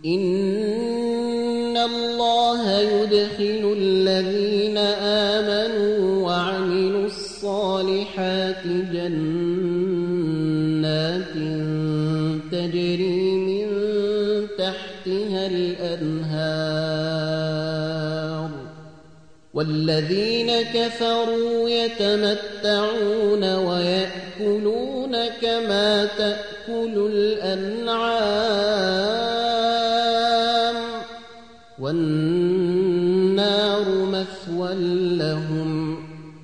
إن الله يدخل الذين آمنوا وعملوا الصالحات جنات تجري من تحتها الأنهار والذين كفروا يتمتعون ويأكلون كما تأكل الأنعام والنار مثوى لهم